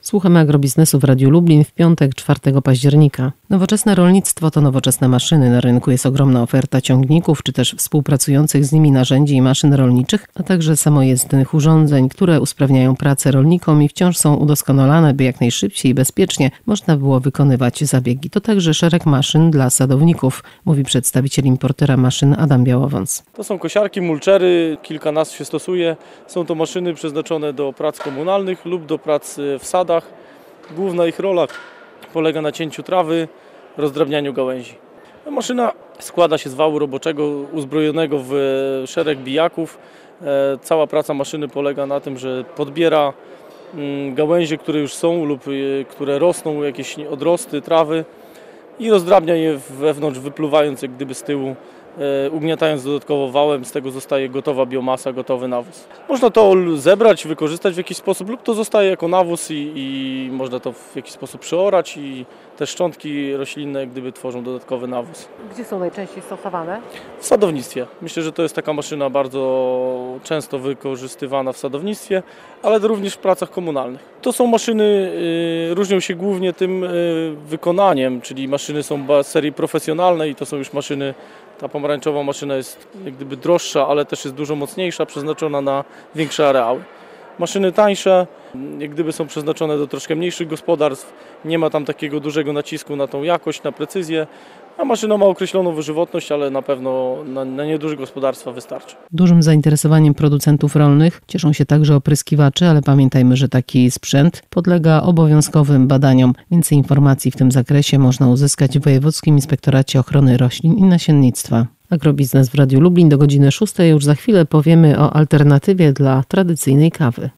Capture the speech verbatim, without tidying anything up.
Słuchamy agrobiznesu w Radiu Lublin w piątek, czwartego października. Nowoczesne rolnictwo to nowoczesne maszyny. Na rynku jest ogromna oferta ciągników, czy też współpracujących z nimi narzędzi i maszyn rolniczych, a także samojezdnych urządzeń, które usprawniają pracę rolnikom i wciąż są udoskonalane, by jak najszybciej i bezpiecznie można było wykonywać zabiegi. To także szereg maszyn dla sadowników, mówi przedstawiciel importera maszyn Adam Białowąs. To są kosiarki, mulczery, kilka nazw się stosuje. Są to maszyny przeznaczone do prac komunalnych lub do prac w sadach. Główna ich rola polega na cięciu trawy, rozdrabnianiu gałęzi. Maszyna składa się z wału roboczego uzbrojonego w szereg bijaków. Cała praca maszyny polega na tym, że podbiera gałęzie, które już są lub które rosną, jakieś odrosty trawy i rozdrabnia je wewnątrz, wypluwając jak gdyby z tyłu, ugniatając dodatkowo wałem, z tego zostaje gotowa biomasa, gotowy nawóz. Można to zebrać, wykorzystać w jakiś sposób lub to zostaje jako nawóz i, i można to w jakiś sposób przeorać i te szczątki roślinne jak gdyby tworzą dodatkowy nawóz. Gdzie są najczęściej stosowane? W sadownictwie. Myślę, że to jest taka maszyna bardzo często wykorzystywana w sadownictwie, ale również w pracach komunalnych. To są maszyny, y, różnią się głównie tym y, wykonaniem, czyli maszyny są z serii profesjonalnej i to są już maszyny. Ta pomarańczowa maszyna jest jak gdyby droższa, ale też jest dużo mocniejsza, przeznaczona na większe areały. Maszyny tańsze, jak gdyby są przeznaczone do troszkę mniejszych gospodarstw, nie ma tam takiego dużego nacisku na tą jakość, na precyzję, a maszyna ma określoną wyżywotność, ale na pewno na, na nieduże gospodarstwa wystarczy. Dużym zainteresowaniem producentów rolnych cieszą się także opryskiwacze, ale pamiętajmy, że taki sprzęt podlega obowiązkowym badaniom. Więcej informacji w tym zakresie można uzyskać w Wojewódzkim Inspektoracie Ochrony Roślin i Nasiennictwa. Agrobiznes w Radiu Lublin do godziny szóstej. Już za chwilę powiemy o alternatywie dla tradycyjnej kawy.